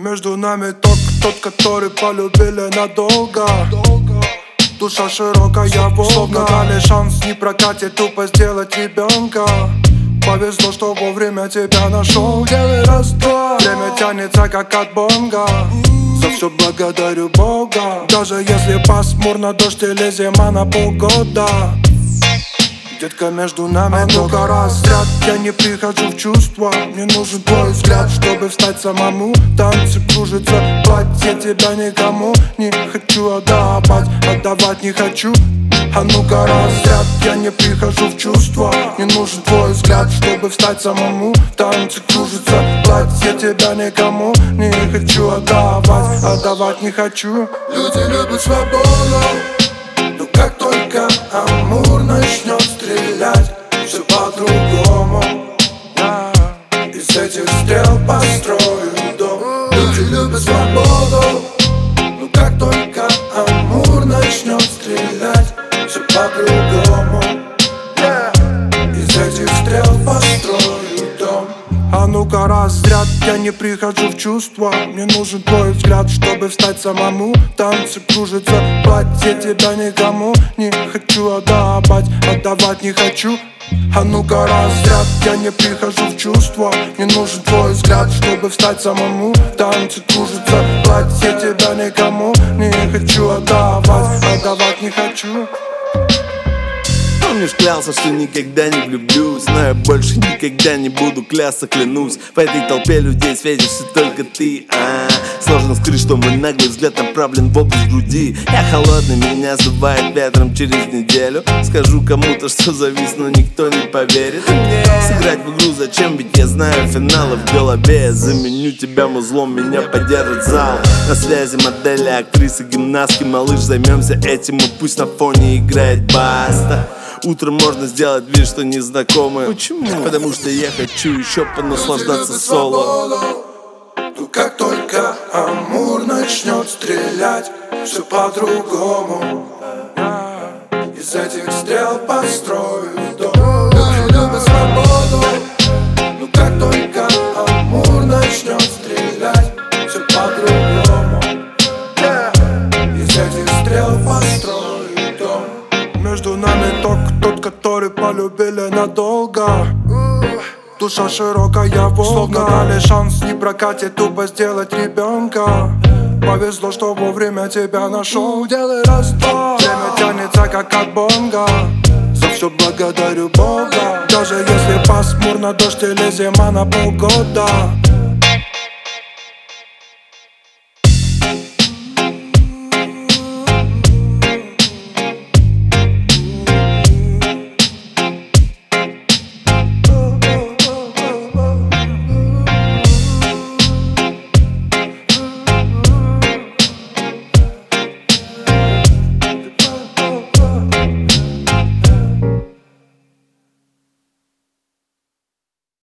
Между нами тот, который полюбили надолго. Душа широкая волга, словно дали шанс, не прокатит тупо сделать ребенка. Повезло, что вовремя тебя нашел. Делай раз-два, время тянется как от бонга. За все благодарю Бога. Даже если пасмурно, дождь или зима на полгода. Детка, между нами много разряд. Я не прихожу в чувства. Мне нужен твой взгляд, чтобы встать самому. Танцы кружится, платье тебя никому не хочу отдавать, отдавать не хочу. А ну-ка разряд, я не прихожу в чувства. Мне нужен твой взгляд, чтобы встать самому. Танцы кружится, платье тебя никому не хочу отдавать, отдавать не хочу. Люди любят свободу, но как только Амур начнет стрелять, все по-другому. Из этих стрел построю дом. Люди любят свободу, но как только Амур начнет стрелять, все по-другому. Из этих стрел построю дом. А ну-ка разряд, я не прихожу в чувства. Мне нужен твой взгляд, чтобы встать самому. Танцы кружится, платье тебя никому не хочу отдавать, отдавать не хочу. А ну-ка разряд, я не прихожу в чувства. Мне нужен твой взгляд, чтобы встать самому. Танцы кружится, платье тебя никому не хочу отдавать, отдавать не хочу. Помнишь, клялся, что никогда не влюблюсь, но я больше никогда не буду клясться, клянусь. В этой толпе людей светишься только ты. Сложно скрыть, что мой наглый взгляд направлен в область груди. Я холодный, меня сдувает ветром через неделю. Скажу кому-то, что завис, но никто не поверит мне. Сыграть в игру зачем, ведь я знаю финалы в голове. Я заменю тебя музлом, меня поддержит зал. На связи модели, актрисы, гимнастки. Малыш, займемся этим, и пусть на фоне играет баста. Утром можно сделать вид, что не знакомы. Почему? Потому что я хочу еще понаслаждаться соло. Но как только Амур начнет стрелять, все по-другому. Из этих стрел построю дом. Люди любят свободу, но как только Амур начнет стрелять, все по-другому. Из этих стрел построю дом. Между нами тот, который полюбили надолго. Душа широкая волга, словно дали шанс, не прокатит тупо сделать ребенка. Повезло, что вовремя тебя нашел. Делай раз-два, время тянется как от бонга. За все благодарю Бога. Даже если пасмурно, дождь или зима на полгода.